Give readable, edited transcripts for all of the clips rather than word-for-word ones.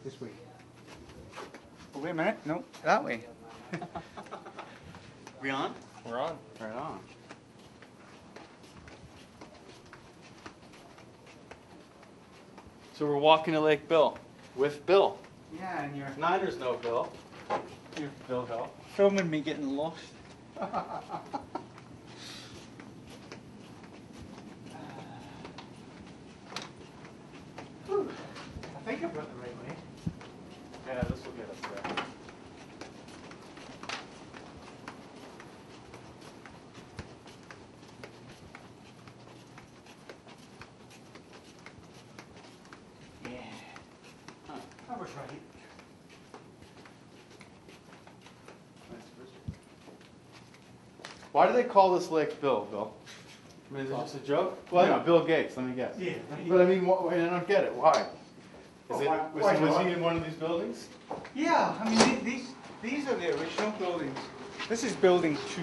This way. Oh, wait a minute. No, that way. We on? We're on. Right on. So we're walking to Lake Bill with Bill. Yeah, and you're Niners know Bill. You're Bill Hill. filming me getting lost. Whew. I think I've got the right way. Yeah, this will get us there. Yeah. I was right. Why do they call this lake Bill, Bill? I mean, is it just a joke? Well, no, Bill Gates, let me guess. Yeah. But I mean, I don't get it. Why? Oh, Is it, why was not? he in one of these buildings? Yeah, I mean these are the original buildings. This is building 2.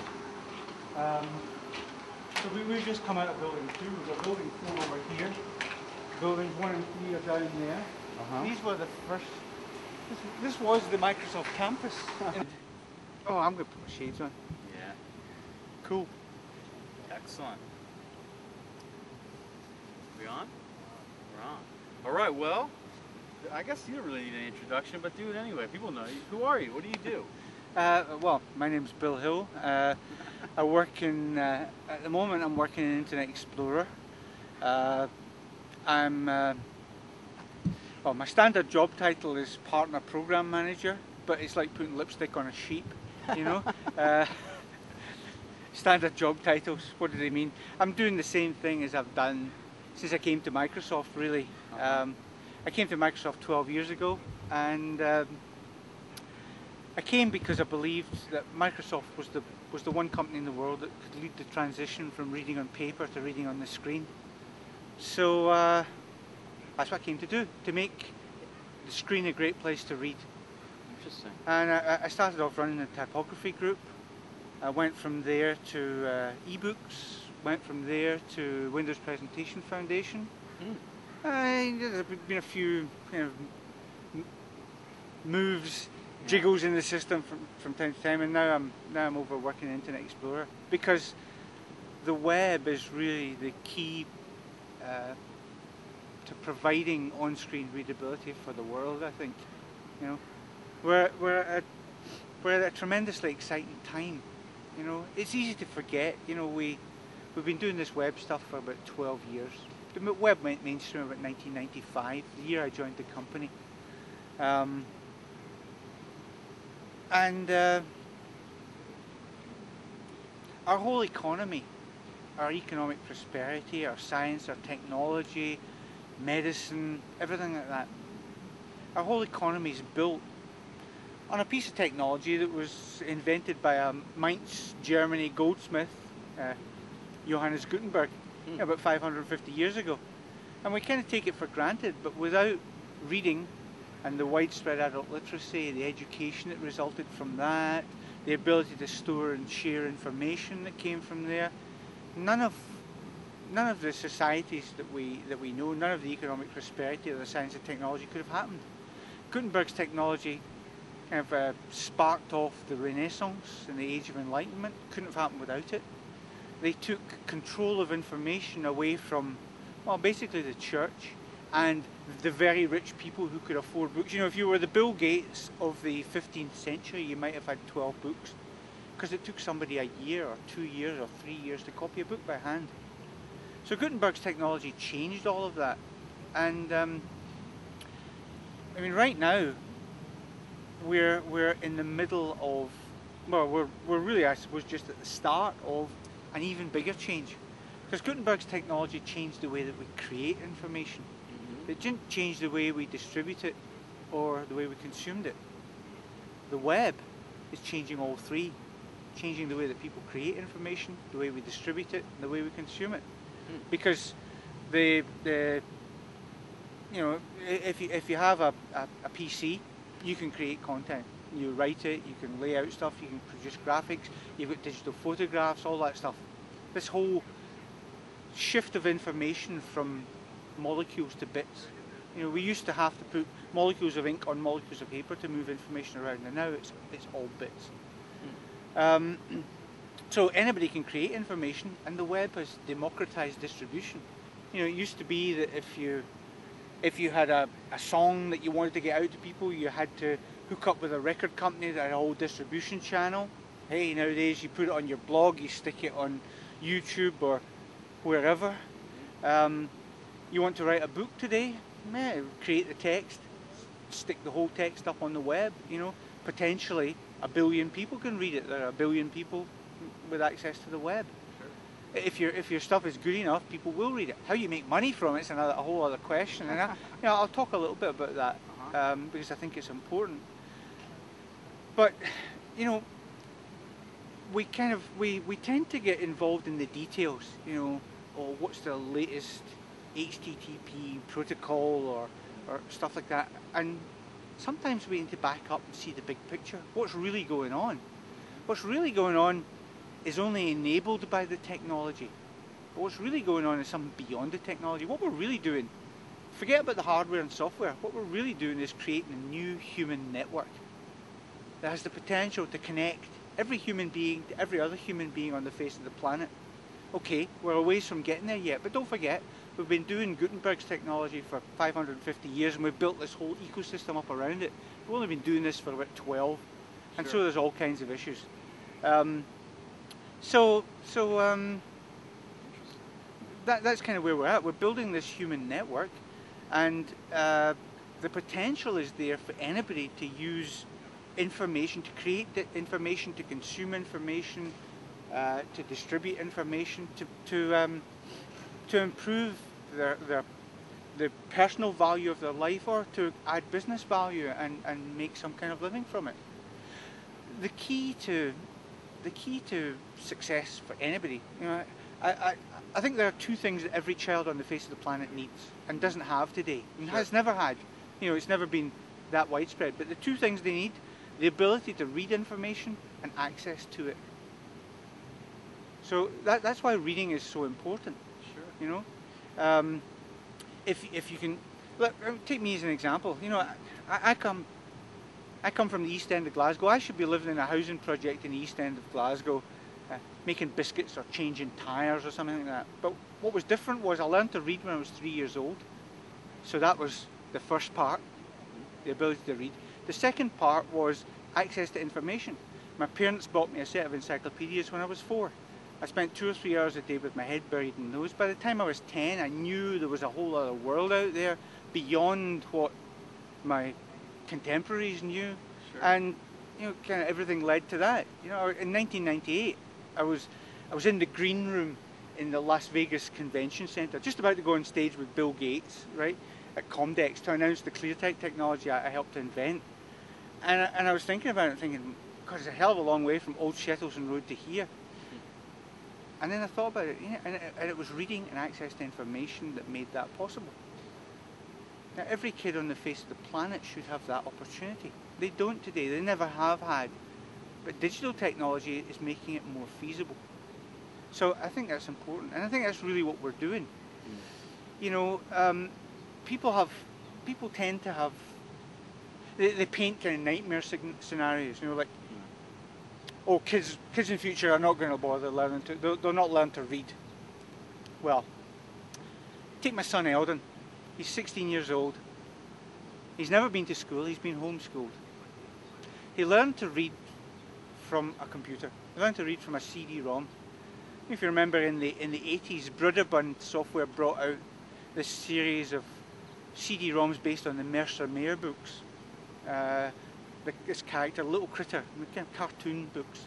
So we've just come out of building 2. We've got building 4 over here. Buildings 1 and 3 are down there. These were the first. This was the Microsoft campus. Oh, I'm gonna put my shades on. Yeah. Cool. Excellent. We on? We're on. All right, well, I guess you don't really need an introduction, but do it anyway. People know you. Who are you? What do you do? Well, my name's Bill Hill. I work in, at the moment I'm working in Internet Explorer. Well, my standard job title is Partner Program Manager, but it's like putting lipstick on a sheep, you know? Standard job titles, what do they mean? I'm doing the same thing as I've done since I came to Microsoft, really. I came to Microsoft 12 years ago, and I came because I believed that Microsoft was the one company in the world that could lead the transition from reading on paper to reading on the screen. So that's what I came to do, to make the screen a great place to read. Interesting. And I started off running a typography group. I went from there to ebooks, went from there to Windows Presentation Foundation. There's been a few kind of moves, jiggles in the system from time to time, and now I'm over working in Internet Explorer because the web is really the key to providing on-screen readability for the world. I think, you know, we're at a tremendously exciting time. You know, it's easy to forget. You know, we've been doing this web stuff for about 12 years. The web went mainstream about 1995, the year I joined the company. Our whole economy, our economic prosperity, our science, our technology, medicine, everything like that, our whole economy is built on a piece of technology that was invented by a Mainz, Germany goldsmith, Johannes Gutenberg, about 550 years ago. And we kind of take it for granted, but without reading and the widespread adult literacy, the education that resulted from that, the ability to store and share information that came from there, none of the societies that we know, none of the economic prosperity of the science and technology could have happened. Gutenberg's technology kind of sparked off the Renaissance and the Age of Enlightenment. Couldn't have happened without it. They took control of information away from, well, basically the church and the very rich people who could afford books. You know, if you were the Bill Gates of the 15th century, you might have had 12 books, because it took somebody a year or 2 years or 3 years to copy a book by hand. So Gutenberg's technology changed all of that. And I mean, right now we're in the middle of, well, we're really, I suppose, just at the start of an even bigger change, because Gutenberg's technology changed the way that we create information. It didn't change the way we distribute it or the way we consumed it. The web is changing all three, changing the way that people create information, the way we distribute it, and the way we consume it. Because the you know, if you have a PC, you can create content. You write it, you can lay out stuff, you can produce graphics, you've got digital photographs, all that stuff. This whole shift of information from molecules to bits. You know, we used to have to put molecules of ink on molecules of paper to move information around, and now it's all bits. So anybody can create information, and the web has democratized distribution. You know, it used to be that if you had a song that you wanted to get out to people, you had to hook up with a record company that had a whole distribution channel. Hey, nowadays you put it on your blog, you stick it on YouTube or wherever. You want to write a book today? Create the text, stick the whole text up on the web. You know, potentially 1 billion people can read it. There are 1 billion people with access to the web. Sure. If your stuff is good enough, people will read it. How you make money from it is a whole other question, and I'll talk a little bit about that because I think it's important. But you know, we tend to get involved in the details. You know, or what's the latest HTTP protocol or stuff like that, and sometimes we need to back up and see the big picture. What's really going on? What's really going on is only enabled by the technology. But what's really going on is something beyond the technology. What we're really doing, forget about the hardware and software, what we're really doing is creating a new human network that has the potential to connect every human being to every other human being on the face of the planet. Okay, we're a ways from getting there yet, but don't forget, we've been doing Gutenberg's technology for 550 years, and we've built this whole ecosystem up around it. We've only been doing this for about 12, and so there's all kinds of issues. That's kind of where we're at. We're building this human network, and the potential is there for anybody to use information, to create information, to consume information, to distribute information, to improve the personal value of their life, or to add business value and make some kind of living from it. The key to success for anybody, you know, I think there are two things that every child on the face of the planet needs and doesn't have today, and has never had. You know, it's never been that widespread. But the two things they need: the ability to read information and access to it. So that's why reading is so important. Sure. You know, if you can, look, take me as an example. You know, I come from the East End of Glasgow. I should be living in a housing project in the East End of Glasgow, making biscuits or changing tyres or something like that. But what was different was I learned to read when I was 3 years old. So that was the first part, the ability to read. The second part was access to information. My parents bought me a set of encyclopedias when I was 4. I spent 2 or 3 hours a day with my head buried in those. By the time I was 10, I knew there was a whole other world out there beyond what my contemporaries knew. Sure. And you know, kind of everything led to that. You know, in 1998, I was in the green room in the Las Vegas Convention Center, just about to go on stage with Bill Gates, right, at Comdex to announce the ClearType technology I helped to invent. And I was thinking about it, thinking, God, it's a hell of a long way from Old Shettleston Road to here. And then I thought about it, yeah, and it was reading and access to information that made that possible. Now, every kid on the face of the planet should have that opportunity. They don't today, they never have had. But digital technology is making it more feasible. So I think that's important, and I think that's really what we're doing. You know, people tend to have, they paint kind of nightmare scenarios, you know, like, oh, kids in the future are not going to bother learning they'll not learn to read. Well, take my son Eldon. He's 16 years old. He's never been to school, he's been homeschooled. He learned to read from a computer. He learned to read from a CD-ROM. If you remember, in the 80s, Broderbund Software brought out this series of CD-ROMs based on the Mercer Mayer books. This character, Little Critter, kind of cartoon books.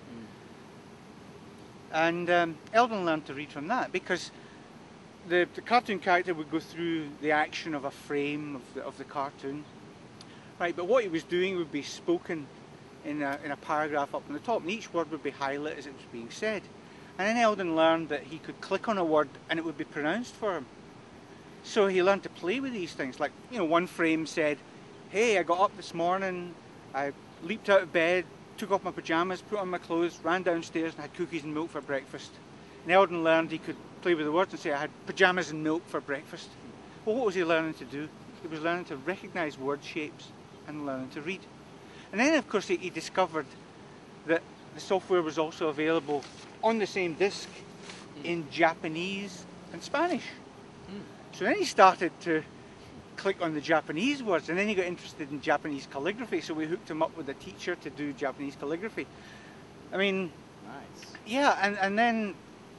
And Eldon learned to read from that because the cartoon character would go through the action of a frame of the cartoon, right? But what he was doing would be spoken in a paragraph up on the top, and each word would be highlighted as it was being said. And then Eldon learned that he could click on a word and it would be pronounced for him. So he learned to play with these things. Like, you know, one frame said, "Hey, I got up this morning, I leaped out of bed, took off my pajamas, put on my clothes, ran downstairs and had cookies and milk for breakfast." And Eldon learned he could play with the words and say, "I had pajamas and milk for breakfast." Well, what was he learning to do? He was learning to recognize word shapes and learning to read. And then, of course, he discovered that the software was also available on the same disk in Japanese and Spanish. So then he started to click on the Japanese words, and then he got interested in Japanese calligraphy, so we hooked him up with a teacher to do Japanese calligraphy. I mean, Nice. yeah, and then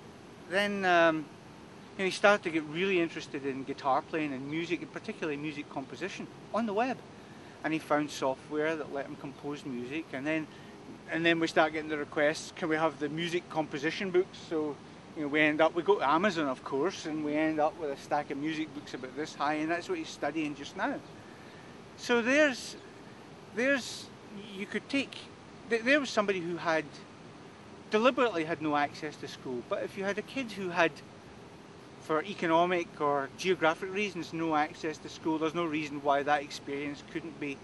he started to get really interested in guitar playing and music, and particularly music composition on the web. And he found software that let him compose music, and then we start getting the requests, can we have the music composition books? So, you know, we go to Amazon, of course, and we end up with a stack of music books about this high, and that's what he's studying just now. So there was somebody who deliberately had no access to school, but if you had a kid who had, for economic or geographic reasons, no access to school, there's no reason why that experience couldn't be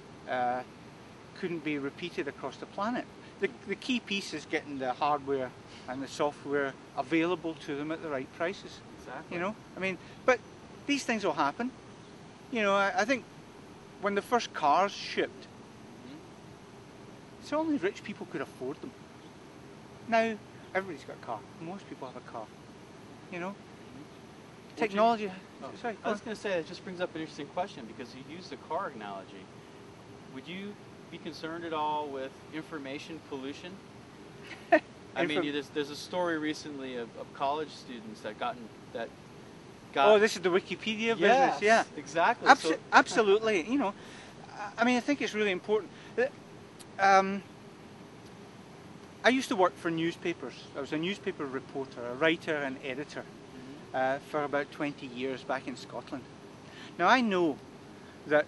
repeated across the planet. The key piece is getting the hardware and the software available to them at the right prices. Exactly. You know, I mean, but these things will happen. You know, I think when the first cars shipped, it's only rich people could afford them. Now everybody's got a car. Most people have a car. You know, technology. Sorry, I was going to say, it just brings up an interesting question, because you used the car analogy. Would you be concerned at all with information pollution? I mean, there's a story recently of college students that got. Oh, this is the Wikipedia business, yeah. Exactly. Absolutely. You know, I mean, I think it's really important. I used to work for newspapers. I was a newspaper reporter, a writer and editor for about 20 years back in Scotland. Now, I know that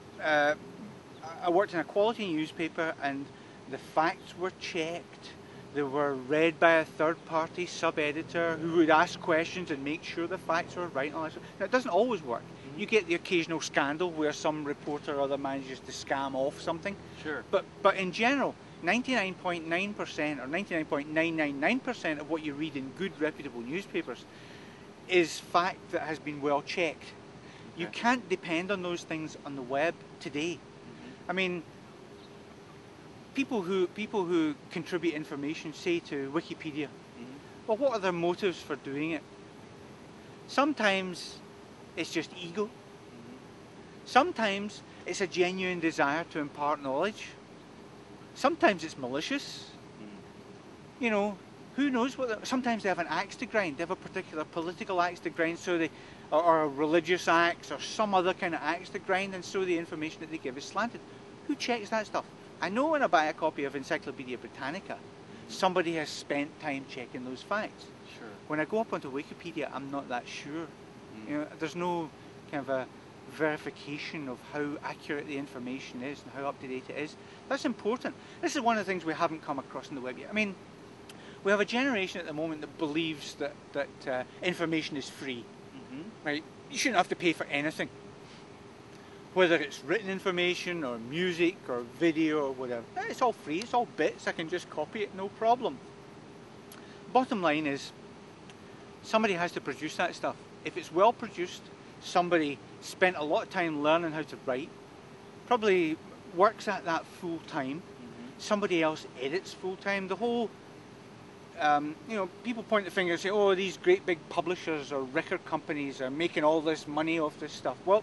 I worked in a quality newspaper, and the facts were checked. They were read by a third-party sub-editor who would ask questions and make sure the facts were right. Now, it doesn't always work. You get the occasional scandal where some reporter or other manages to scam off something. Sure. But in general, 99.9% or 99.999% of what you read in good, reputable newspapers is fact that has been well checked. Okay. You can't depend on those things on the web today. I mean, people who contribute information, say to Wikipedia, well, what are their motives for doing it? Sometimes it's just ego. Sometimes it's a genuine desire to impart knowledge. Sometimes it's malicious. You know, who knows what? Sometimes they have an axe to grind. They have a particular political axe to grind, or a religious axe, or some other kind of axe to grind, and so the information that they give is slanted. Who checks that stuff? I know when I buy a copy of Encyclopedia Britannica, somebody has spent time checking those facts. Sure. When I go up onto Wikipedia, I'm not that sure. You know, there's no kind of a verification of how accurate the information is and how up to date it is. That's important. This is one of the things we haven't come across in the web yet. I mean, we have a generation at the moment that believes that information is free. Right? You shouldn't have to pay for anything. Whether it's written information or music or video or whatever. It's all free, it's all bits, I can just copy it, no problem. Bottom line is, somebody has to produce that stuff. If it's well produced, somebody spent a lot of time learning how to write, probably works at that full time, somebody else edits full time. The whole, you know, people point the finger and say, oh, these great big publishers or record companies are making all this money off this stuff. Well,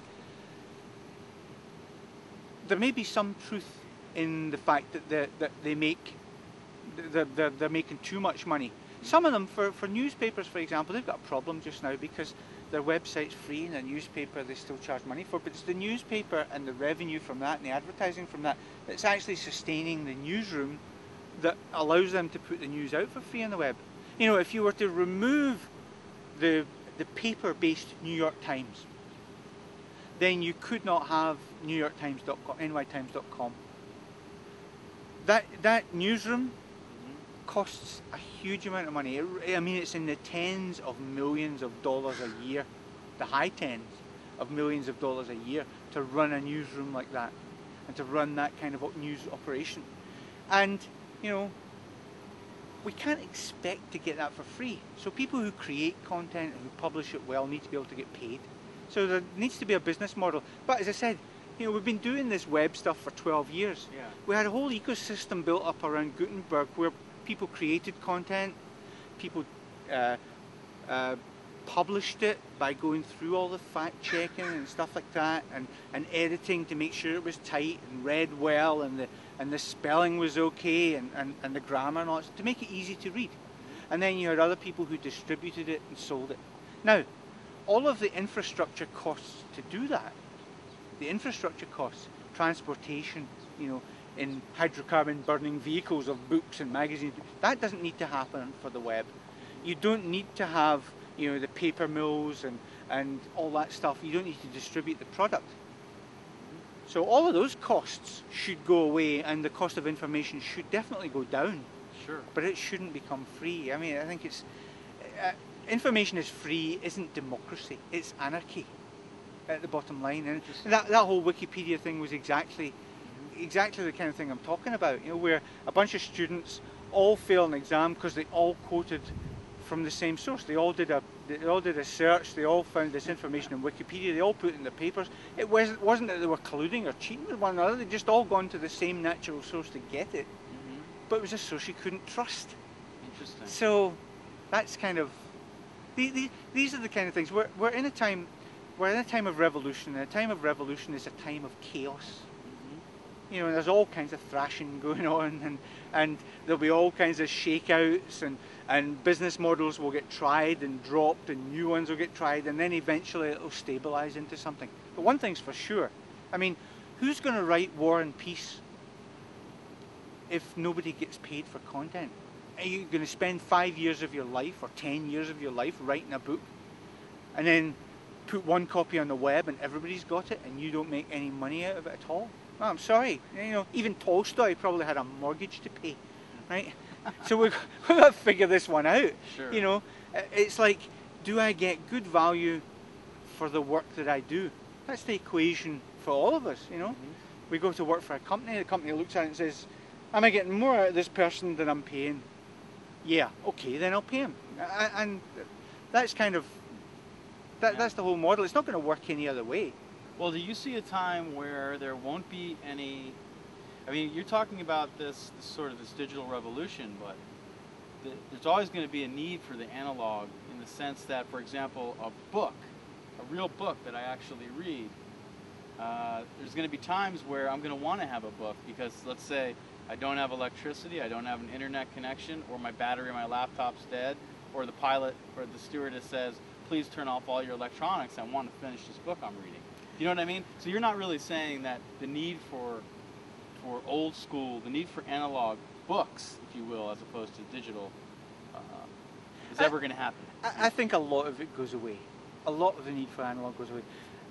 there may be some truth in the fact that they're making too much money. Some of them, for newspapers, for example, they've got a problem just now because their website's free and the newspaper they still charge money for, but it's the newspaper and the revenue from that and the advertising from that that's actually sustaining the newsroom that allows them to put the news out for free on the web. You know, if you were to remove the paper-based New York Times, then you could not have NewYorkTimes.com, NYTimes.com. That newsroom costs a huge amount of money. I mean, it's in the tens of millions of dollars a year, the high tens of millions of dollars a year to run a newsroom like that and to run that kind of news operation. And, you know, we can't expect to get that for free. So people who create content and who publish it well need to be able to get paid. So there needs to be a business model. But as I said, we've been doing this web stuff for 12 years. Yeah. We had a whole ecosystem built up around Gutenberg where people created content, people published it by going through all the fact checking and stuff like that, and editing to make sure it was tight and read well, and the spelling was okay, and the grammar and all that, to make it easy to read. And then you had other people who distributed it and sold it. Now, all of the infrastructure costs to do that, the infrastructure costs, transportation, in hydrocarbon burning vehicles of books and magazines, that doesn't need to happen for the web. You don't need to have the paper mills and all that stuff. You don't need to distribute the product. So all of those costs should go away, and the cost of information should definitely go down. Sure. But it shouldn't become free. I mean, I think it's information is free isn't democracy. It's anarchy at the bottom line. And that whole Wikipedia thing was exactly the kind of thing I'm talking about. Where a bunch of students all fail an exam because they all quoted from the same source. They all did a search. They all found this information in Wikipedia. They all put it in the papers. It wasn't that they were colluding or cheating with one another. They just all gone to the same natural source to get it. But it was a source you couldn't trust. Interesting. So that's kind of these are the kind of things. We're in a time of revolution. And a time of revolution is a time of chaos. There's all kinds of thrashing going on, and there'll be all kinds of shakeouts, and business models will get tried and dropped, and new ones will get tried, and then eventually it'll stabilize into something. But one thing's for sure, I mean, who's going to write War and Peace if nobody gets paid for content? Are you going to spend 5 years of your life or 10 years of your life writing a book and then put one copy on the web and everybody's got it and you don't make any money out of it at all? Well, I'm sorry. Even Tolstoy probably had a mortgage to pay, right? So we've got to figure this one out. Sure. It's like, do I get good value for the work that I do? That's the equation for all of us, We go to work for a company, the company looks at it and says, am I getting more out of this person than I'm paying? Yeah, okay, then I'll pay him. And that's kind of, that's the whole model. It's not going to work any other way. Well, do you see a time where there won't be any, I mean, you're talking about this digital revolution, but there's always going to be a need for the analog in the sense that, for example, a real book that I actually read, there's going to be times where I'm going to want to have a book because, let's say, I don't have electricity, I don't have an internet connection, or my battery in my laptop's dead, or the pilot or the stewardess says, please turn off all your electronics, I want to finish this book I'm reading. You know what I mean? So you're not really saying that the need for old school, the need for analog books, if you will, as opposed to digital, is ever going to happen. I think a lot of it goes away. A lot of the need for analog goes away.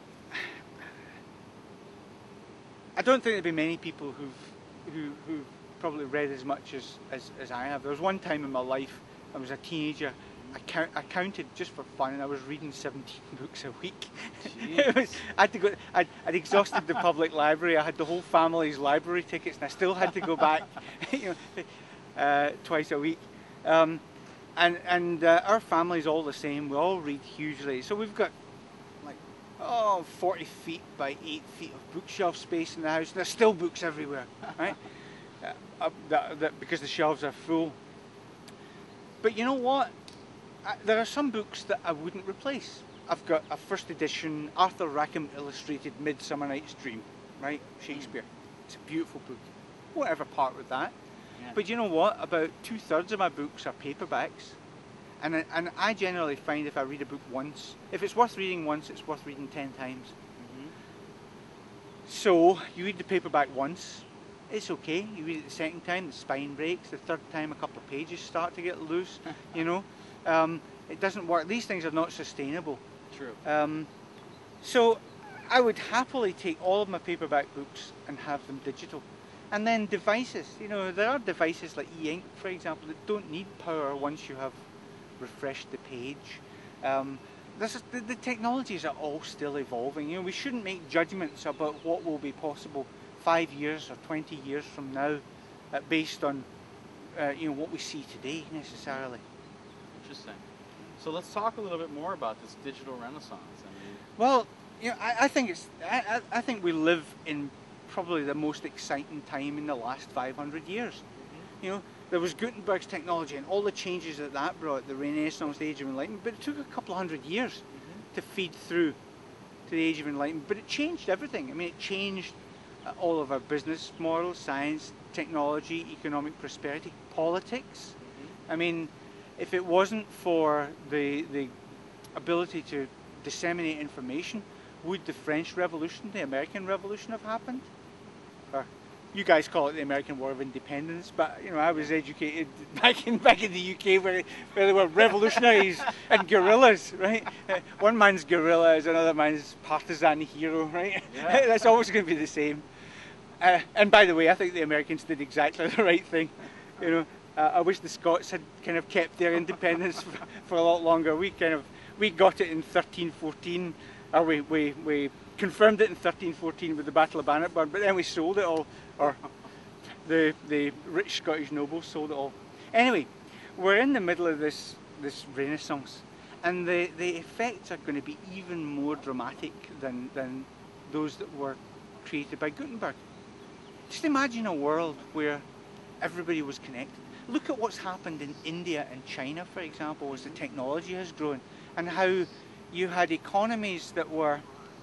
I don't think there'll be many people who've probably read as much as I have. There was one time in my life, I was a teenager, I counted just for fun, and I was reading 17 books a week. I'd exhausted the public library. I had the whole family's library tickets, and I still had to go back, twice a week. Our family's all the same. We all read hugely. So we've got 40 feet by 8 feet of bookshelf space in the house. And there's still books everywhere, right? Because the shelves are full. But you know what? There are some books that I wouldn't replace. I've got a first edition Arthur Rackham illustrated Midsummer Night's Dream, right? Shakespeare. It's a beautiful book. Whatever part with that. Yeah. But you know what? About 2/3 of my books are paperbacks. And I generally find if I read a book once, if it's worth reading once, it's worth reading 10 times. So you read the paperback once, it's okay. You read it the second time, the spine breaks. The third time, a couple of pages start to get loose. It doesn't work. These things are not sustainable. True. So I would happily take all of my paperback books and have them digital. And then devices. There are devices like e-ink, for example, that don't need power once you have refreshed the page. The technologies are all still evolving. We shouldn't make judgments about what will be possible 5 years or 20 years from now based on what we see today necessarily. Interesting. So let's talk a little bit more about this digital renaissance. I mean, Well, you know, I think I think we live in probably the most exciting time in the last 500 years. You know, there was Gutenberg's technology and all the changes that that brought, the Renaissance, the Age of Enlightenment, but it took a couple of hundred years to feed through to the Age of Enlightenment. But it changed everything. I mean, it changed all of our business models, science, technology, economic prosperity, politics. I mean, if it wasn't for the ability to disseminate information, would the French Revolution, the American Revolution have happened? Or you guys call it the American War of Independence, but you know, I was educated back in the UK where there were revolutionaries and guerrillas, right? One man's guerrilla is another man's partisan hero, right? Yeah. That's always going to be the same. And by the way, I think the Americans did exactly the right thing. You know, I wish the Scots had kind of kept their independence for a lot longer. We got it in 1314, or we confirmed it in 1314 with the Battle of Bannockburn, but then we sold it all, or the rich Scottish nobles sold it all. Anyway, we're in the middle of this Renaissance, and the effects are going to be even more dramatic than those that were created by Gutenberg. Just imagine a world where everybody was connected. Look at what's happened in India and China, for example, as the technology has grown, and how you had economies that were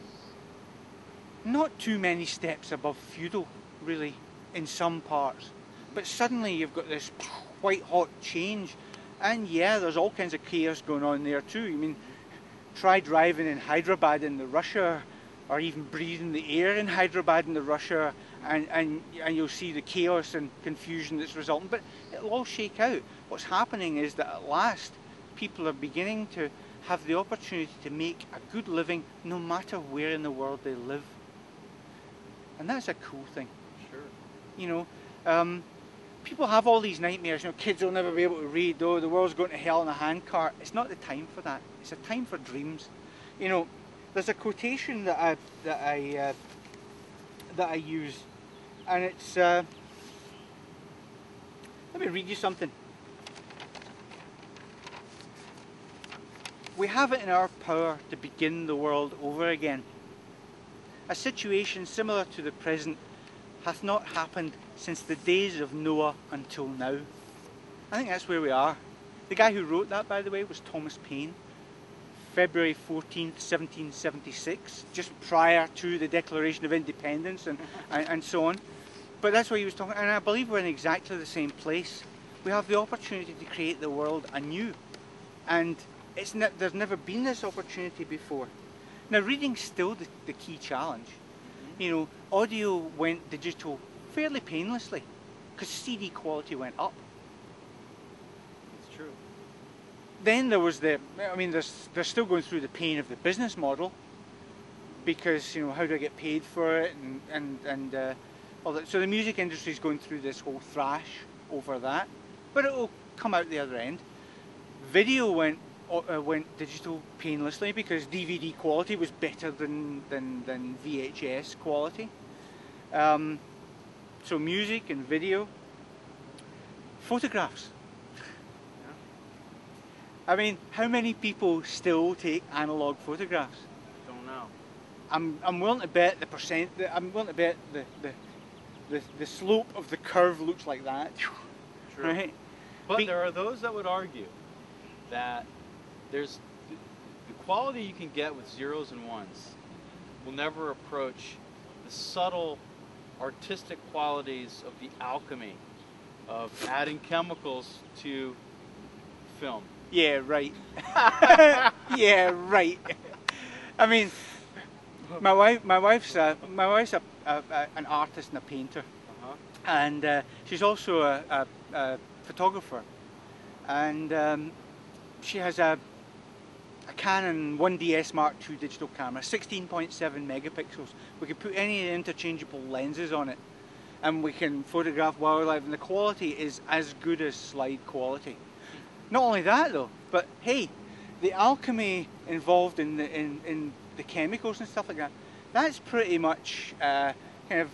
not too many steps above feudal, really, in some parts. But suddenly you've got this white hot change, and yeah, there's all kinds of chaos going on there too. I mean, try driving in Hyderabad in the Russia, or even breathing the air in Hyderabad in the Russia, and you'll see the chaos and confusion that's resulting. But it'll all shake out. What's happening is that at last people are beginning to have the opportunity to make a good living no matter where in the world they live. And that's a cool thing. Sure. You know, people have all these nightmares. You know, kids will never be able to read. Oh, the world's going to hell in a handcart. It's not the time for that. It's a time for dreams. You know, there's a quotation that I use, and it's. Let me read you something. We have it in our power to begin the world over again. A situation similar to the present hath not happened since the days of Noah until now. I think that's where we are. The guy who wrote that, by the way, was Thomas Paine. February 14th, 1776, just prior to the Declaration of Independence and so on. But that's what he was talking, and I believe we're in exactly the same place. We have the opportunity to create the world anew, and there's never been this opportunity before. Now, reading's still the key challenge. You know, audio went digital fairly painlessly because CD quality went up. It's true. Then there was they're still going through the pain of the business model, because, you know, how do I get paid for it, and all that. So the music industry is going through this whole thrash over that, but it will come out the other end. Video went digital painlessly because DVD quality was better than VHS quality. So music and video, photographs. I mean, how many people still take analog photographs? Don't know. I'm willing to bet the percent. I'm willing to bet the slope of the curve looks like that. True. Right? But there are those that would argue that there's the quality you can get with zeros and ones will never approach the subtle artistic qualities of the alchemy of adding chemicals to film. Yeah, right. Yeah, right. I mean, my wife's an artist and a painter, and she's also a photographer, and she has a Canon 1DS Mark II digital camera, 16.7 megapixels. We can put any interchangeable lenses on it, and we can photograph wildlife, and the quality is as good as slide quality. Not only that though, but hey, the alchemy involved in the chemicals and stuff like that, that's pretty much kind of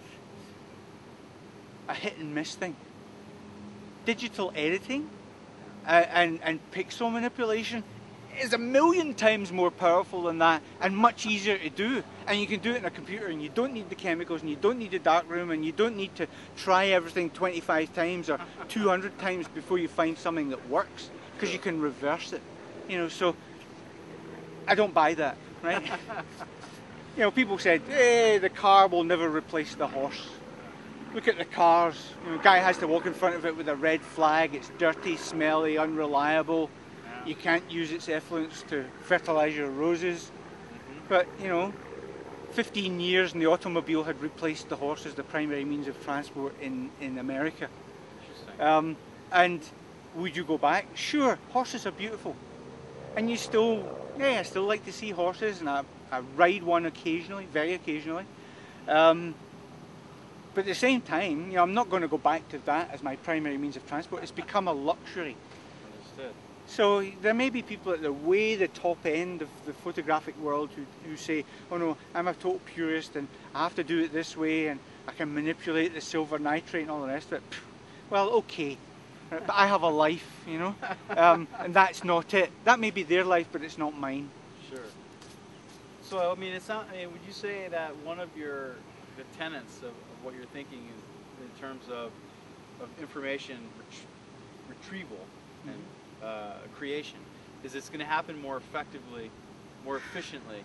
a hit and miss thing. Digital editing and pixel manipulation, is a million times more powerful than that and much easier to do. And you can do it in a computer, and you don't need the chemicals, and you don't need a dark room, and you don't need to try everything 25 times or 200 times before you find something that works, because you can reverse it. You know, so I don't buy that, right? You know, people said, hey, the car will never replace the horse. Look at the cars. You know, a guy has to walk in front of it with a red flag. It's dirty, smelly, unreliable. You can't use its effluents to fertilize your roses. But, you know, 15 years and the automobile had replaced the horse as the primary means of transport in America. And would you go back? Sure, horses are beautiful. And you still, I still like to see horses, and I ride one occasionally, very occasionally. But at the same time, you know, I'm not going to go back to that as my primary means of transport. It's become a luxury. Understood. So there may be people at the top end of the photographic world who say, oh no, I'm a total purist and I have to do it this way and I can manipulate the silver nitrate and all the rest of it. Well, okay, but I have a life, you know, and that's not it. That may be their life, but it's not mine. Sure. So, I mean, it's not, would you say that one of the tenets of what you're thinking is in terms of information retrieval and creation is it's going to happen more effectively, more efficiently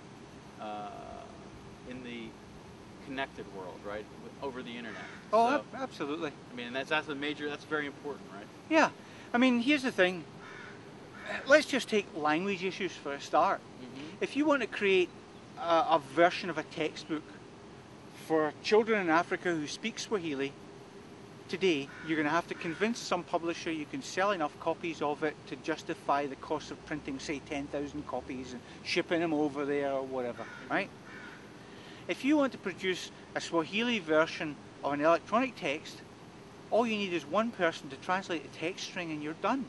in the connected world, right? Over the internet. Oh, so, absolutely. I mean, that's very important, right? Yeah. I mean, here's the thing. Let's just take language issues for a start. If you want to create a version of a textbook for children in Africa who speak Swahili, today, you're going to have to convince some publisher you can sell enough copies of it to justify the cost of printing, say, 10,000 copies and shipping them over there or whatever, right? If you want to produce a Swahili version of an electronic text, all you need is one person to translate the text string and you're done.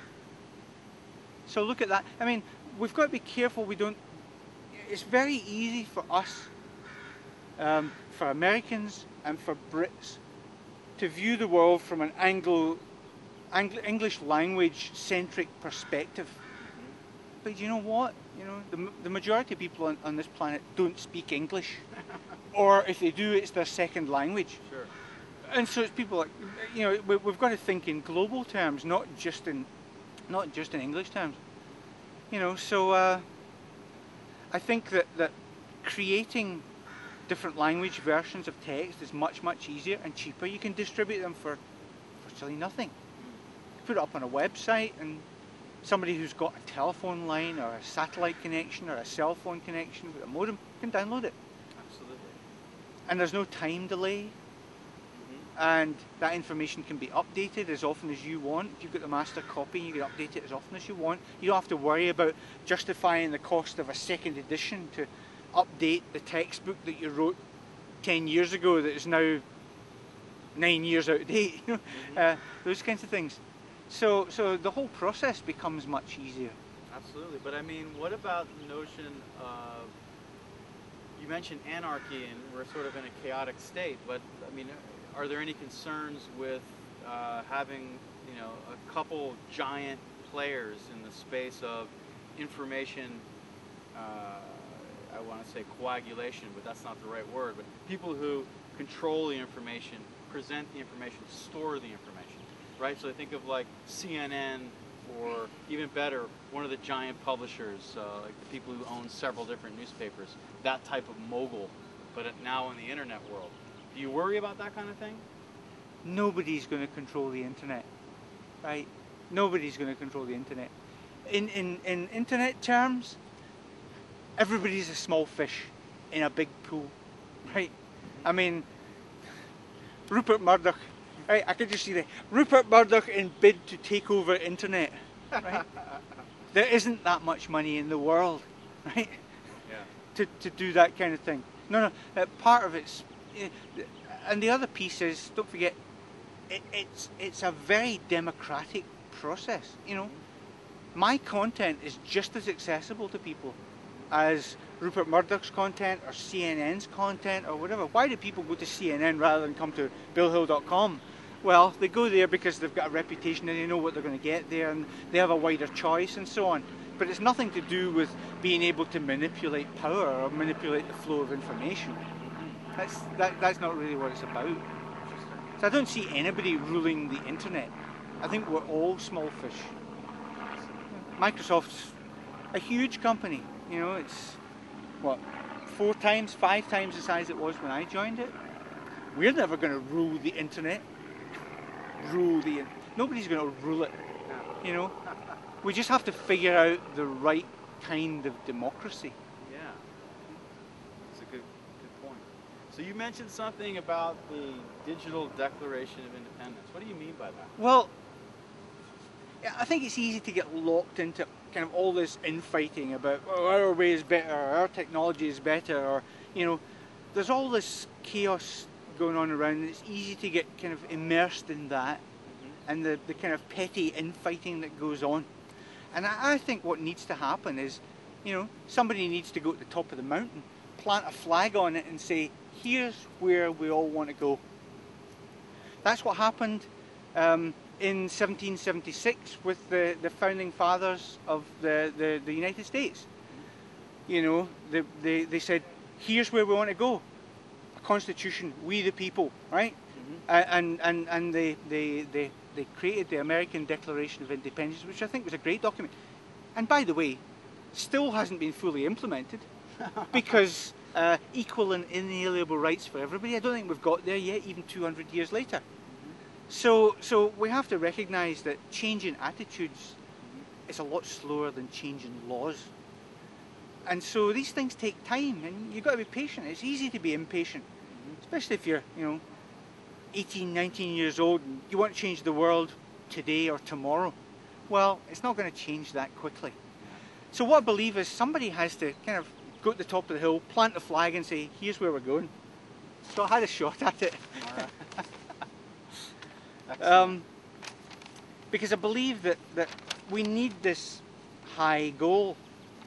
So look at that. I mean, we've got to be careful we don't... It's very easy for us, for Americans and for Brits, to view the world from an English language centric perspective. But you know what? You know, the majority of people on this planet don't speak English, or if they do, it's their second language. Sure. And so it's people like, you know, we've got to think in global terms, not just in English terms. You know, so I think that creating different language versions of text is much, much easier and cheaper. You can distribute them for virtually nothing. Put it up on a website and somebody who's got a telephone line or a satellite connection or a cell phone connection with a modem can download it. Absolutely. And there's no time delay. And that information can be updated as often as you want. If you've got the master copy, you can update it as often as you want. You don't have to worry about justifying the cost of a second edition to update the textbook that you wrote 10 years ago that is now 9 years out of date. You know? Those kinds of things. So the whole process becomes much easier. Absolutely. But I mean, what about the notion of, you mentioned anarchy and we're sort of in a chaotic state, but I mean, are there any concerns with having, you know, a couple giant players in the space of information, I want to say coagulation, but that's not the right word, but people who control the information, present the information, store the information, right? So I think of like CNN, or even better, one of the giant publishers, like the people who own several different newspapers, that type of mogul, but now in the internet world. Do you worry about that kind of thing? Nobody's going to control the internet, right? Nobody's going to control the internet. In internet terms, everybody's a small fish in a big pool, right? I mean, Rupert Murdoch, right? I could just see that. Rupert Murdoch in bid to take over internet, right? There isn't that much money in the world, right? Yeah. To do that kind of thing. No, part of it's... And the other piece is, don't forget, it's a very democratic process. You know, my content is just as accessible to people as Rupert Murdoch's content or CNN's content or whatever. Why do people go to CNN rather than come to BillHill.com? Well, they go there because they've got a reputation and they know what they're going to get there and they have a wider choice and so on. but it's nothing to do with being able to manipulate power or manipulate the flow of information. That's not really what it's about. So I don't see anybody ruling the internet. I think we're all small fish. Microsoft's a huge company. You know, it's what, 4 times, 5 times the size it was when I joined it. We're never going to rule the internet. Nobody's going to rule it. You know, we just have to figure out the right kind of democracy. Yeah, that's a good point. So you mentioned something about the Digital Declaration of Independence. What do you mean by that? Well, I think it's easy to get locked into kind of all this infighting about, oh, our way is better, or our technology is better, or, you know, there's all this chaos going on around, and it's easy to get kind of immersed in that, and the kind of petty infighting that goes on. And I think what needs to happen is, you know, somebody needs to go to the top of the mountain, plant a flag on it and say, here's where we all want to go. That's what happened in 1776 with the founding fathers of the United States. You know, they said, here's where we want to go. A constitution, we the people, right? And they created the American Declaration of Independence, which I think was a great document. And by the way, still hasn't been fully implemented because equal and inalienable rights for everybody. I don't think we've got there yet, even 200 years later. So we have to recognise that changing attitudes is a lot slower than changing laws. And so these things take time, and you've got to be patient. It's easy to be impatient, especially if you're, you know, 18, 19 years old and you want to change the world today or tomorrow. Well, it's not going to change that quickly. So what I believe is somebody has to kind of go to the top of the hill, plant the flag and say, here's where we're going. So I had a shot at it. Because I believe that we need this high goal.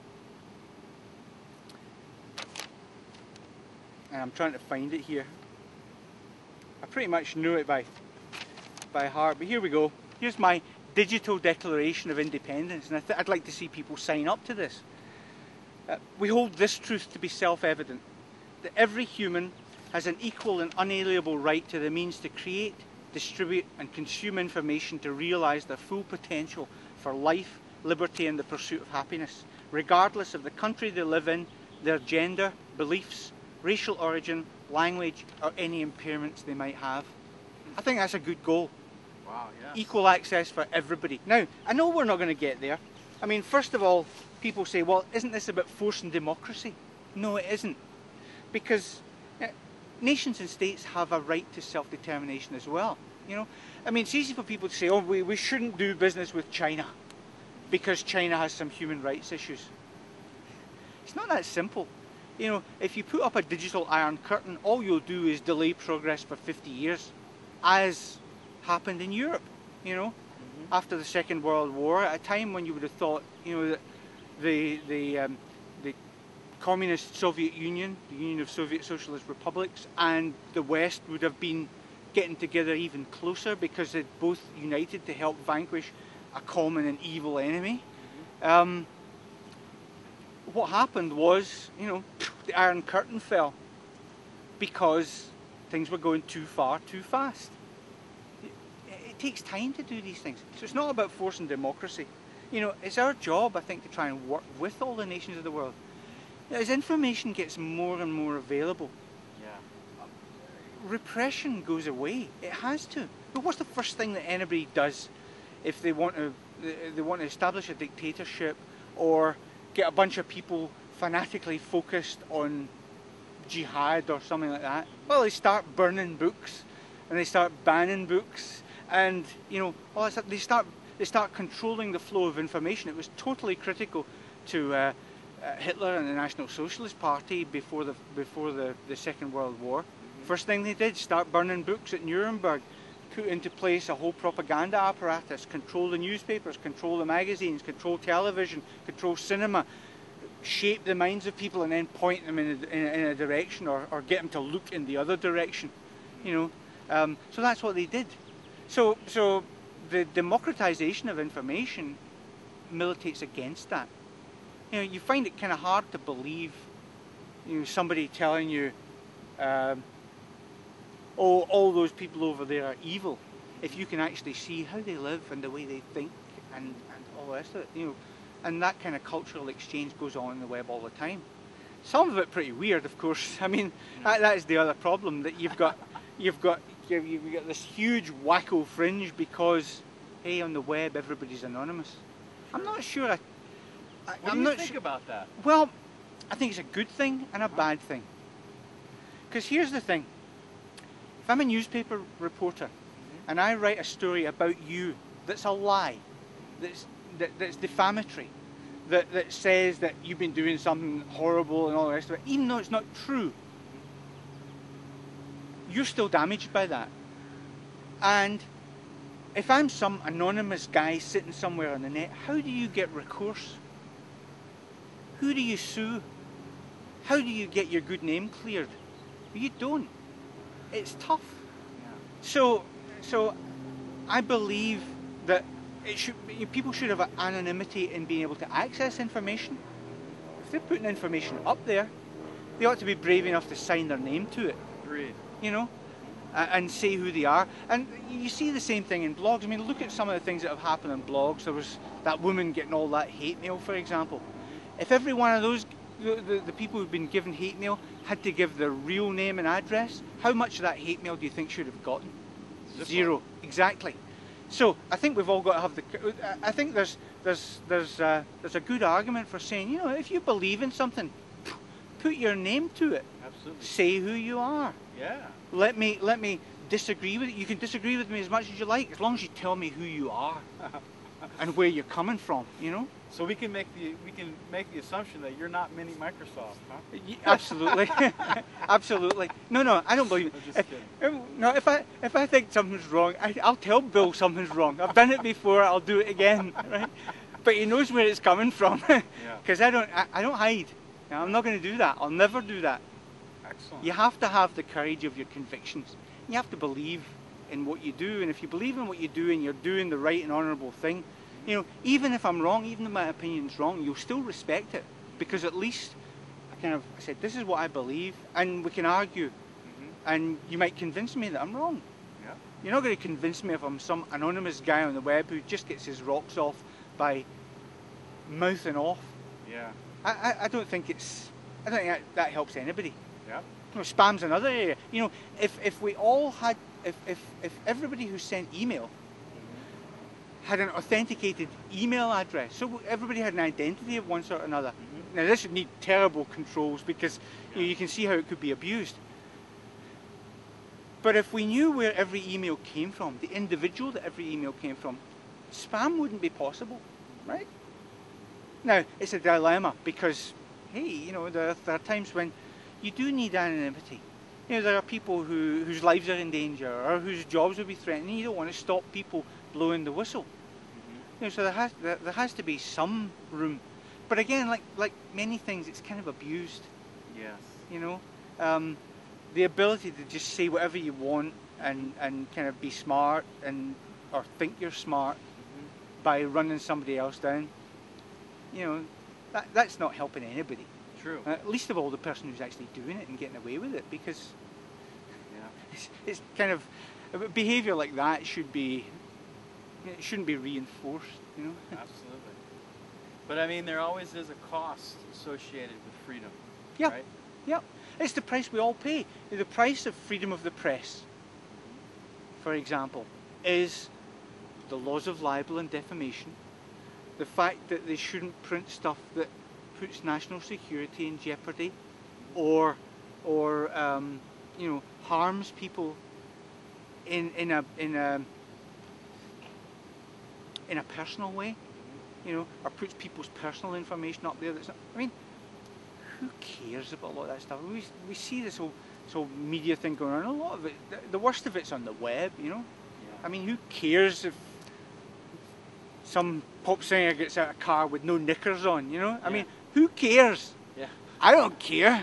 And I'm trying to find it here. I pretty much knew it by heart, but here we go. Here's my Digital Declaration of Independence, and I'd like to see people sign up to this. We hold this truth to be self-evident, that every human has an equal and unalienable right to the means to create, distribute and consume information to realise their full potential for life, liberty and the pursuit of happiness, regardless of the country they live in, their gender, beliefs, racial origin, language or any impairments they might have. I think that's a good goal. Wow, yeah. Equal access for everybody. Now, I know we're not going to get there. I mean, first of all, people say, well, isn't this about forcing democracy? No, it isn't. Because nations and states have a right to self-determination as well. You know, I mean, it's easy for people to say, oh, we shouldn't do business with China because China has some human rights issues. It's not that simple. You know, if you put up a digital iron curtain, all you'll do is delay progress for 50 years, as happened in Europe, you know, after the Second World War, at a time when you would have thought, you know, that the communist Soviet Union, the Union of Soviet Socialist Republics, and the West would have been getting together even closer because they'd both united to help vanquish a common and evil enemy. What happened was, you know, the Iron Curtain fell because things were going too far, too fast. It takes time to do these things. So it's not about forcing democracy. You know, it's our job, I think, to try and work with all the nations of the world. As information gets more and more available, repression goes away. It has to. But what's the first thing that anybody does if they want to establish a dictatorship or get a bunch of people fanatically focused on jihad or something like that? Well, they start burning books and they start banning books, and you know, all that stuff. They start controlling the flow of information. It was totally critical to Hitler and the National Socialist Party before the Second World War. First thing they did, start burning books at Nuremberg, put into place a whole propaganda apparatus, control the newspapers, control the magazines, control television, control cinema, shape the minds of people and then point them in a direction or get them to look in the other direction. You know, so that's what they did. So the democratization of information militates against that. you find it kind of hard to believe, somebody telling you, oh, all those people over there are evil, if you can actually see how they live and the way they think and all the rest of it, and that kind of cultural exchange goes on in the web all the time. Some of it pretty weird, of course. I mean, that is the other problem, that you've got this huge wacko fringe because, hey, on the web everybody's anonymous. I'm not sure. What do you think about that? Well, I think it's a good thing and a bad thing. Because here's the thing: if I'm a newspaper reporter and I write a story about you that's a lie, that's defamatory, that says that you've been doing something horrible and all the rest of it, even though it's not true, you're still damaged by that. And if I'm some anonymous guy sitting somewhere on the net, how do you get recourse? Who do you sue? How do you get your good name cleared? You don't. It's tough. Yeah. So I believe that people should have anonymity in being able to access information. If they're putting information up there, they ought to be brave enough to sign their name to it. Agreed. And say who they are. And you see the same thing in blogs. I mean, look at some of the things that have happened in blogs. There was that woman getting all that hate mail, for example. If every one of those, the people who've been given hate mail had to give their real name and address, how much of that hate mail do you think should have gotten? Zero. Exactly. So I think we've all got to have I think there's a good argument for saying, if you believe in something, put your name to it. Absolutely. Say who you are. Yeah. Let me disagree with it. You can disagree with me as much as you like, as long as you tell me who you are and where you're coming from. So we can make the assumption that you're not mini Microsoft, huh? Absolutely, absolutely. No, I don't believe it. I'm just kidding. No, if I think something's wrong, I'll tell Bill something's wrong. I've done it before. I'll do it again, right? But he knows where it's coming from, because I don't hide. I'm not going to do that. I'll never do that. Excellent. You have to have the courage of your convictions. You have to believe in what you do, and if you believe in what you do and you're doing the right and honourable thing, even if I'm wrong, even if my opinion's wrong, you'll still respect it, because at least I said, this is what I believe, and we can argue, and you might convince me that I'm wrong. Yeah. You're not going to convince me if I'm some anonymous guy on the web who just gets his rocks off by mouthing off. Yeah. I don't think that helps anybody. Yeah. Spam's another area. If we all had, if everybody who sent email had an authenticated email address, so everybody had an identity of one sort or another. Now this would need terrible controls, because you can see how it could be abused. But if we knew where every email came from, the individual that every email came from, spam wouldn't be possible, right? Now it's a dilemma, because hey, there are times when you do need anonymity. There are people whose lives are in danger, or whose jobs will be threatened, and you don't want to stop people blowing the whistle. So there has to be some room. But again, like many things, it's kind of abused. Yes. The ability to just say whatever you want and kind of be smart or think you're smart by running somebody else down. That's not helping anybody. True. Least of all the person who's actually doing it and getting away with it, because it's kind of behaviour like that shouldn't be reinforced. Absolutely. But I mean, there always is a cost associated with freedom. Yeah. Right? Yeah. It's the price we all pay. The price of freedom of the press, for example, is the laws of libel and defamation, the fact that they shouldn't print stuff that puts national security in jeopardy, or harms people in a personal way, or puts people's personal information up there. Who cares about a lot of that stuff? We see this whole media thing going on. A lot of it, the worst of it's on the web. Yeah. Who cares if some pop singer gets out of a car with no knickers on? Who cares? Yeah. I don't care.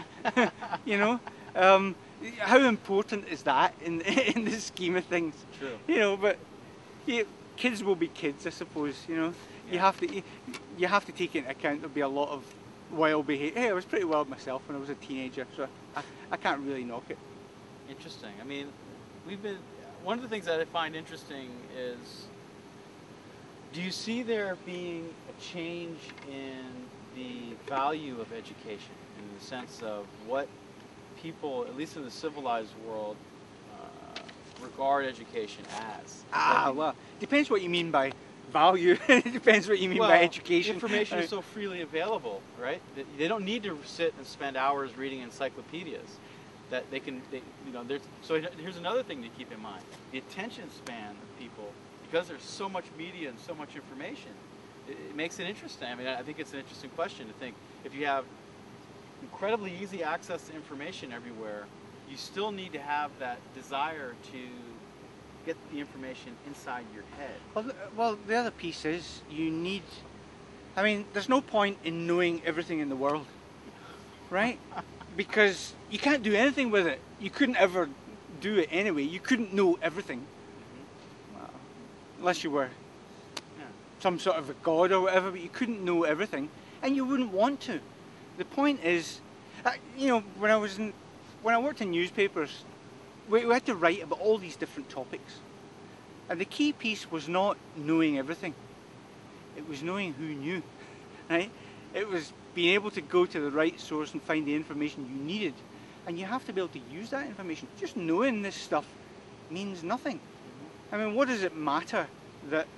How important is that in the scheme of things? True. But kids will be kids, I suppose. You know, Yeah. you have to take into account there'll be a lot of wild behaviour. Hey, I was pretty wild myself when I was a teenager, so I can't really knock it. Interesting. I mean, one of the things that I find interesting is, do you see there being a change in the value of education, in the sense of what people, at least in the civilized world, regard education as? Well, depends what you mean by value. It depends what you mean by education. Information is so freely available, right? They don't need to sit and spend hours reading encyclopedias. That they can, so here's another thing to keep in mind. The attention span of people, because there's so much media and so much information, it makes it interesting. I mean, I think it's an interesting question to think, if you have incredibly easy access to information everywhere, you still need to have that desire to get the information inside your head. Well, the other piece is you need, I mean, there's no point in knowing everything in the world, right? Because you can't do anything with it. You couldn't ever do it anyway. You couldn't know everything. Unless you were some sort of a god or whatever, but you couldn't know everything, and you wouldn't want to. The point is, when I worked in newspapers, we had to write about all these different topics, and the key piece was not knowing everything. It was knowing who knew, right? It was being able to go to the right source and find the information you needed, and you have to be able to use that information. Just knowing this stuff means nothing. I mean, what does it matter that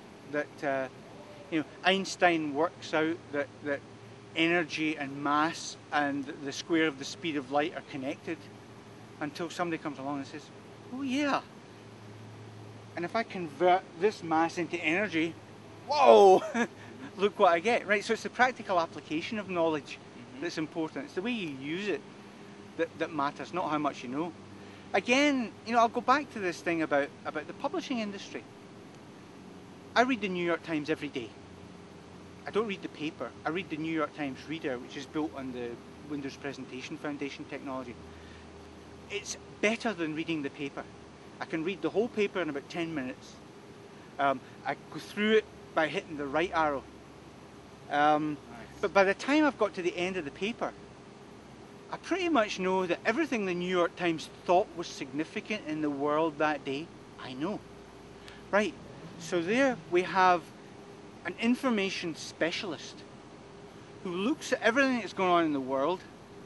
Einstein works out that energy and mass and the square of the speed of light are connected, until somebody comes along and says, oh yeah, and if I convert this mass into energy, whoa, look what I get, right? So it's the practical application of knowledge that's important. It's the way you use it that matters, not how much you know. Again, I'll go back to this thing about the publishing industry. I read the New York Times every day. I don't read the paper. I read the New York Times Reader, which is built on the Windows Presentation Foundation technology. It's better than reading the paper. I can read the whole paper in about 10 minutes. I go through it by hitting the right arrow. Nice. But by the time I've got to the end of the paper, I pretty much know that everything the New York Times thought was significant in the world that day, I know. Right, so there we have an information specialist who looks at everything that's going on in the world,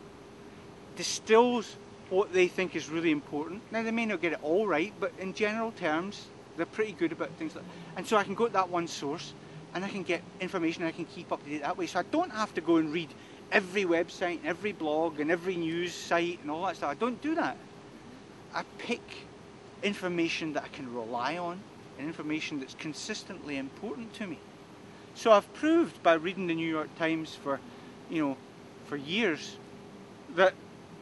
distills what they think is really important. Now, they may not get it all right, but in general terms, they're pretty good about things like that. And so I can go to that one source and I can get information and I can keep up to date that way. So I don't have to go and read every website and every blog and every news site and all that stuff. I don't do that. I pick information that I can rely on and information that's consistently important to me. So I've proved by reading the New York Times for years that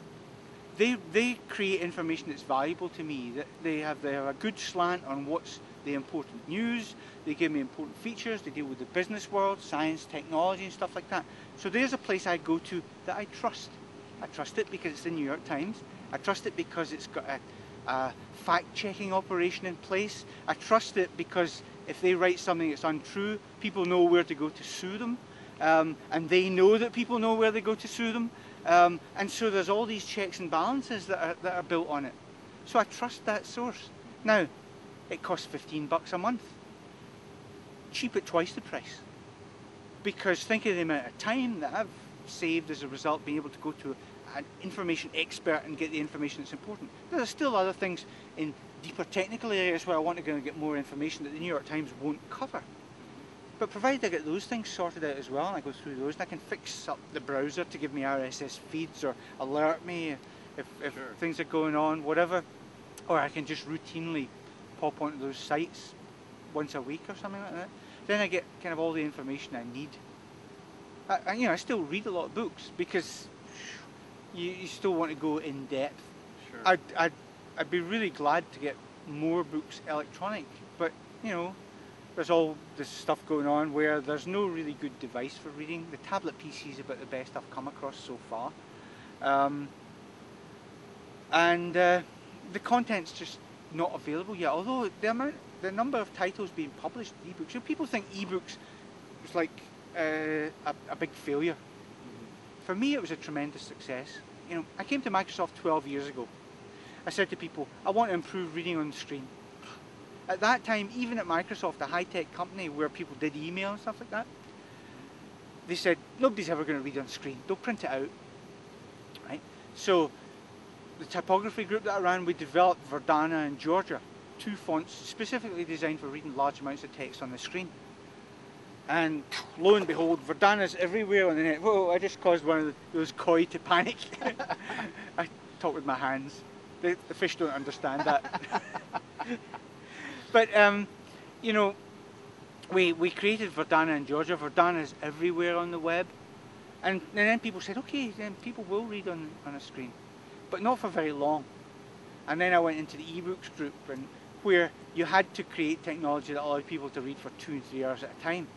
they create information that's valuable to me, that they have a good slant on what's the important news. They give me important features. They deal with the business world, science, technology and stuff like that. So there's a place I go to that I trust. I trust it because it's the New York Times. I trust it because it's got a fact-checking operation in place. I trust it because if they write something that's untrue, people know where to go to sue them. And they know that people know where they go to sue them. And so there's all these checks and balances that are built on it. So I trust that source. Now, it costs $15 a month. Cheap at twice the price. Because think of the amount of time that I've saved as a result of being able to go to an information expert and get the information that's important. There are still other things in deeper technical areas where I want to go and get more information that the New York Times won't cover. But provided I get those things sorted out as well, and I go through those, and I can fix up the browser to give me RSS feeds or alert me if things are going on, whatever, or I can just routinely pop onto those sites once a week or something like that, then I get kind of all the information I need. I still read a lot of books because you still want to go in depth. Sure. I'd be really glad to get more books electronic, but there's all this stuff going on where there's no really good device for reading. The tablet PC is about the best I've come across so far. And the content's just not available yet. Although the number of titles being published, ebooks, people think ebooks was like a big failure. For me, it was a tremendous success. I came to Microsoft 12 years ago. I said to people, I want to improve reading on the screen. At that time, even at Microsoft, a high-tech company where people did email and stuff like that, they said, nobody's ever going to read on screen. They'll print it out. Right? So the typography group that I ran, we developed Verdana and Georgia, 2 fonts specifically designed for reading large amounts of text on the screen. And lo and behold, Verdana's everywhere on the net. Whoa, I just caused one of those koi to panic. I talk with my hands. The fish don't understand that. But, we created Verdana in Georgia. Verdana is everywhere on the web. And then people said, okay, then people will read on a screen. But not for very long. And then I went into the ebooks group, where you had to create technology that allowed people to read for 2 and 3 hours at a time.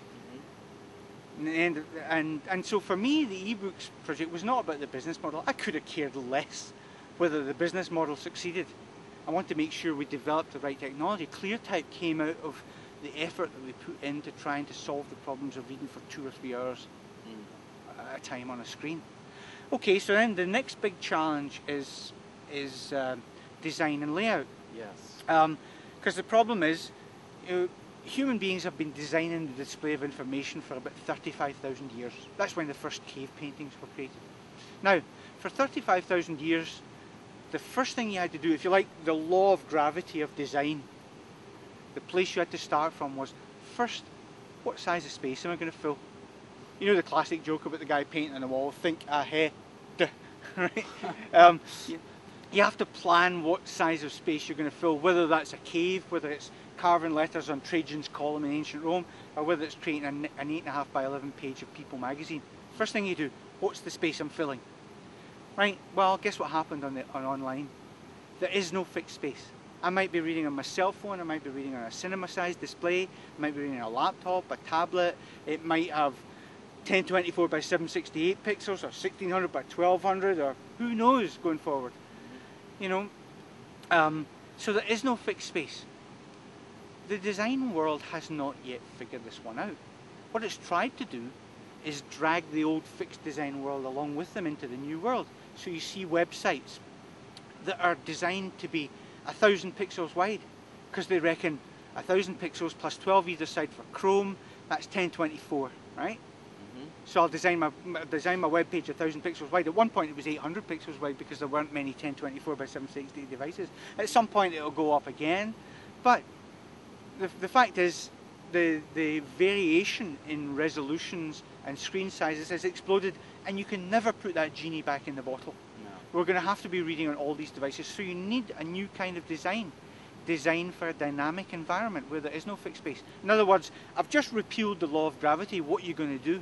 And so for me, the ebooks project was not about the business model. I could have cared less whether the business model succeeded. I want to make sure we developed the right technology. ClearType came out of the effort that we put into trying to solve the problems of reading for 2 or 3 hours at a time on a screen. Okay, so then the next big challenge is design and layout. Yes. Because the problem is, human beings have been designing the display of information for about 35,000 years. That's when the first cave paintings were created. Now, for 35,000 years, the first thing you had to do, if you like, the law of gravity of design, the place you had to start from was, first, what size of space am I going to fill? You know the classic joke about the guy painting on the wall, think ahead, right? You have to plan what size of space you're going to fill, whether that's a cave, whether it's carving letters on Trajan's column in ancient Rome, or whether it's creating an 8.5 by 11 page of People magazine. First thing you do, what's the space I'm filling? Right, well, guess what happened on online? There is no fixed space. I might be reading on my cell phone, I might be reading on a cinema-sized display, I might be reading on a laptop, a tablet, it might have 1024 by 768 pixels, or 1600 by 1200, or who knows going forward. So there is no fixed space. The design world has not yet figured this one out. What it's tried to do is drag the old fixed design world along with them into the new world. So you see websites that are designed to be 1,000 pixels wide, because they reckon 1,000 pixels plus 12 either side for Chrome, that's 1024, right? So I'll design my web page 1,000 pixels wide. At one point it was 800 pixels wide because there weren't many 1024 by 768 devices. At some point it'll go up again. But the fact is, the variation in resolutions and screen sizes has exploded, and you can never put that genie back in the bottle. No. We're going to have to be reading on all these devices. So you need a new kind of design for a dynamic environment where there is no fixed space. In other words, I've just repealed the law of gravity. What are you going to do?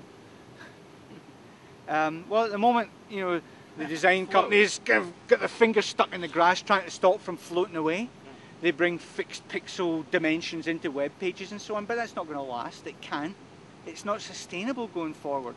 Well, at the moment, the design companies got their fingers stuck in the grass trying to stop from floating away. They bring fixed pixel dimensions into web pages and so on, but that's not going to last. It can't. It's not sustainable going forward.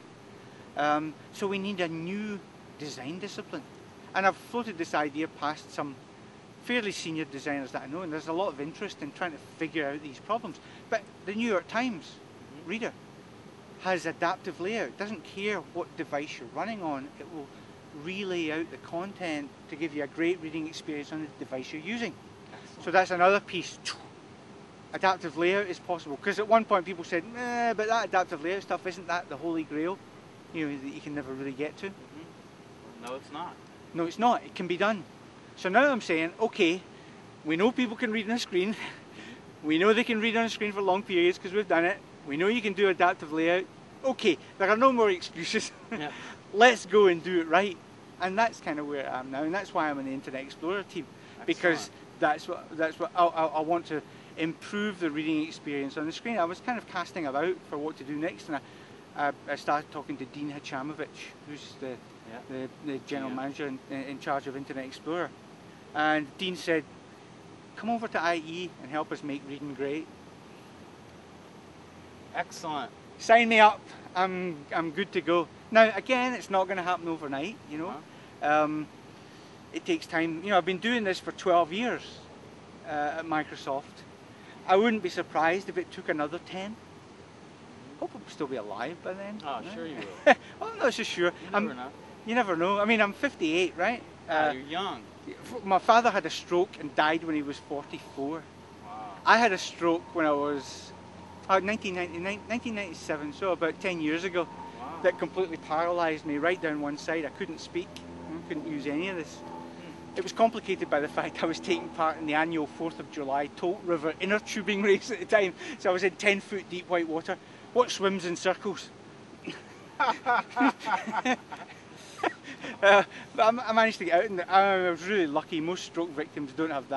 So we need a new design discipline. And I've floated this idea past some fairly senior designers that I know, and there's a lot of interest in trying to figure out these problems. But the New York Times reader has adaptive layout. It doesn't care what device you're running on. It will relay out the content to give you a great reading experience on the device you're using. So that's another piece. Adaptive layout is possible, because at one point people said, nah, but that adaptive layout stuff, isn't that the holy grail, that you can never really get to? No, it's not. No, it's not. It can be done. So now I'm saying, okay, we know people can read on a screen. We know they can read on a screen for long periods because we've done it. We know you can do adaptive layout. Okay, there are no more excuses. Yeah. Let's go and do it right. And that's kind of where I am now, and that's why I'm on the Internet Explorer team. Excellent. Because that's what I want to improve the reading experience on the screen. I was kind of casting about for what to do next, and I started talking to Dean Hachamovich, who's the general manager in charge of Internet Explorer. And Dean said, come over to IE and help us make reading great. Excellent. Sign me up. I'm good to go. Now again, it's not going to happen overnight, It takes time. I've been doing this for 12 years. at Microsoft. I wouldn't be surprised if it took another 10. Hope I'll still be alive by then. Oh, sure you will. Oh, I'm not so sure. You never know. You never know. I mean, I'm 58, right? You're young. My father had a stroke and died when he was 44. Wow. I had a stroke when I was 1997, so about 10 years ago. Wow. That completely paralysed me right down one side. I couldn't speak. I couldn't use any of this. It was complicated by the fact I was taking part in the annual 4th of July Tolt River inner tubing race at the time. So I was in 10-foot deep white water. What swims in circles? But I managed to get out, and I was really lucky. Most stroke victims don't have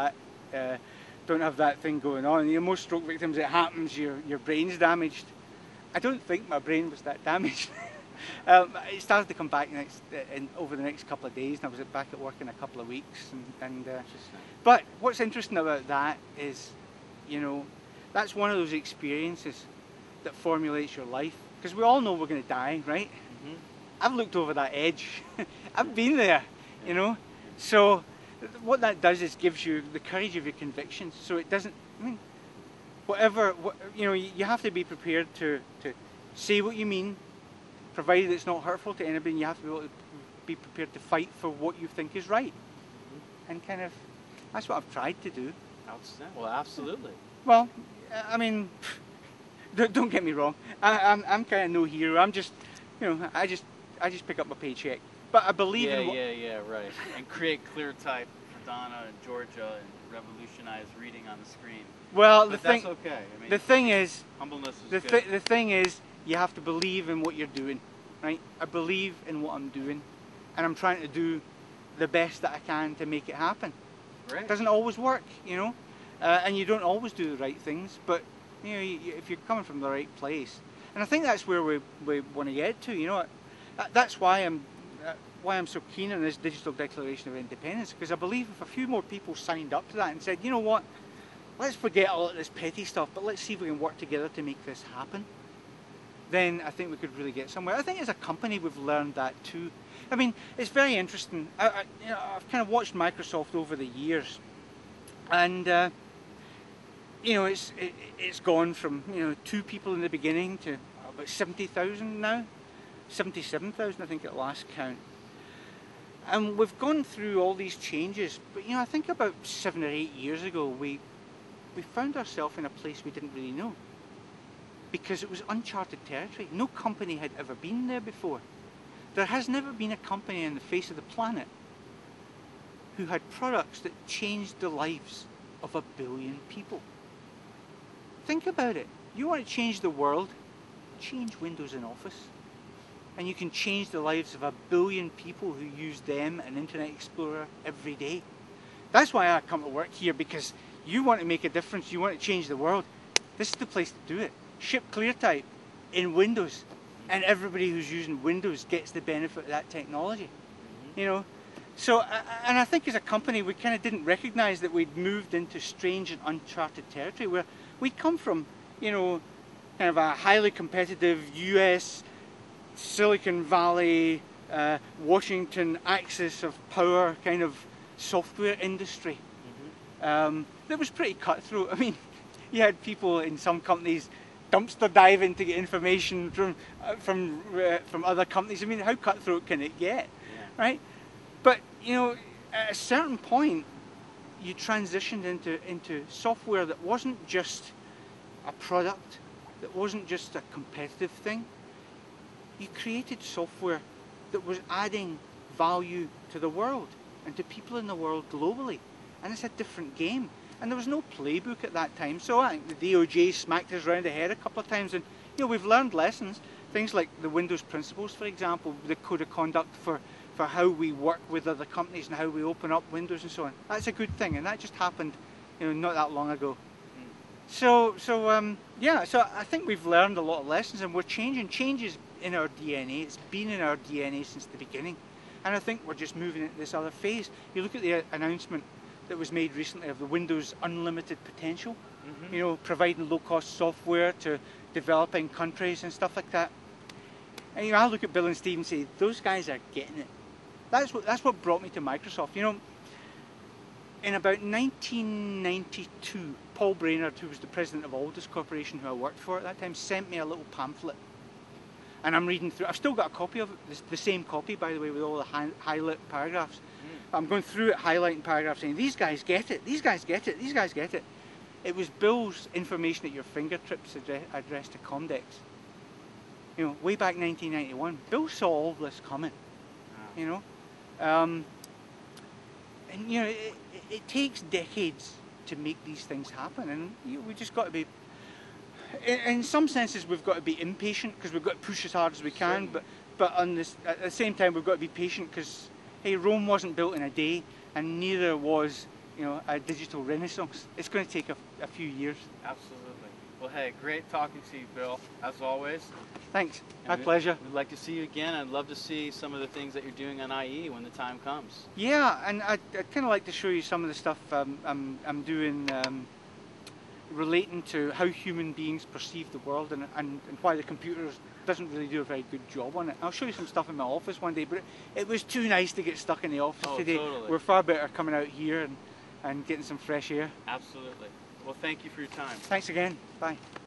that thing going on. You know, most stroke victims, it happens, your brain's damaged. I don't think my brain was that damaged. It started to come back over the next couple of days, and I was back at work in a couple of weeks. But what's interesting about that is, you know, that's one of those experiences that formulates your life. Because we all know we're going to die, right? Mm-hmm. I've looked over that edge. I've been there, you know. So what that does is gives you the courage of your convictions. So it doesn't, I mean, you know, you have to be prepared to say what you mean, provided it's not hurtful to anybody, and you have to be able to be prepared to fight for what you think is right. Mm-hmm. And kind of, that's what I've tried to do. Outstanding. Well, absolutely. Well, I mean, don't get me wrong. I'm kind of no hero. I'm just, you know, I just pick up my paycheck. But I believe in. Yeah, right. And create clear type for Donna and Georgia and revolutionize reading on the screen. Well, but that's okay. I mean, the thing is, humbleness is good. The thing is, you have to believe in what you're doing, right? I believe in what I'm doing, and I'm trying to do the best that I can to make it happen. Right. It doesn't always work, you know, and you don't always do the right things, but you know, if you're coming from the right place, and I think that's where we want to get to, you know. That's why I'm so keen on this Digital Declaration of Independence, because I believe if a few more people signed up to that and said, you know what, let's forget all of this petty stuff, but let's see if we can work together to make this happen, then I think we could really get somewhere. I think as a company we've learned that too. I mean, it's very interesting. You know, I've kind of watched Microsoft over the years, and you know, it's gone from, you know, 2 people in the beginning to about 70,000 now, 77,000 I think at last count. And we've gone through all these changes, but you know, I think about 7 or 8 years ago we found ourselves in a place we didn't really know, because it was uncharted territory. No company had ever been there before. There has never been a company on the face of the planet who had products that changed the lives of 1 billion people. Think about it. You want to change the world, change Windows in Office. And you can change the lives of 1 billion people who use them and Internet Explorer every day. That's why I come to work here, because you want to make a difference, you want to change the world. This is the place to do it. Ship ClearType in Windows, and everybody who's using Windows gets the benefit of that technology. Mm-hmm. You know, so, and I think as a company we kind of didn't recognize that we'd moved into strange and uncharted territory, where we come from, you know, kind of a highly competitive US, Silicon Valley, Washington axis of power kind of software industry. Mm-hmm. That was pretty cutthroat. I mean, you had people in some companies dumpster diving to get information from other companies. I mean, how cutthroat can it get, right? But you know, at a certain point, you transitioned into software that wasn't just a product, that wasn't just a competitive thing. You created software that was adding value to the world and to people in the world globally, and it's a different game. And there was no playbook at that time, so I think the DOJ smacked us around the head a couple of times, and you know, we've learned lessons. Things like the Windows Principles, for example, the code of conduct for how we work with other companies and how we open up Windows and so on. That's a good thing, and that just happened, you know, not that long ago. So yeah, so I think we've learned a lot of lessons, and we're changing. Change is in our DNA. It's been in our DNA since the beginning, and I think we're just moving into this other phase. You look at the announcement that was made recently of the Windows Unlimited Potential, mm-hmm. you know, providing low-cost software to developing countries and stuff like that. And you know, I look at Bill and Steve and say, those guys are getting it. That's what brought me to Microsoft. You know, In about 1992, Paul Brainerd, who was the president of Aldous Corporation, who I worked for at that time, sent me a little pamphlet. And I'm reading through. I've still got a copy of it, the same copy, by the way, with all the highlight paragraphs. I'm going through it, highlighting paragraphs, saying, these guys get it, these guys get it, these guys get it. It was Bill's information at your fingertips addressed to Comdex. You know, way back 1991, Bill saw all this coming. You know, and you know, it takes decades to make these things happen, and you know, we just got to be. In some senses, we've got to be impatient because we've got to push as hard as we can. But on this, at the same time, we've got to be patient because hey, Rome wasn't built in a day, and neither was, you know, a digital renaissance. It's going to take a few years. Absolutely. Well, hey, great talking to you, Bill, as always. Thanks. And My pleasure. We'd like to see you again. I'd love to see some of the things that you're doing on IE when the time comes. Yeah, and I'd kind of like to show you some of the stuff I'm doing relating to how human beings perceive the world and why the computer doesn't really do a very good job on it. I'll show you some stuff in my office one day, but it was too nice to get stuck in the office today. Totally. We're far better coming out here and getting some fresh air. Absolutely. Well, thank you for your time. Thanks again. Bye.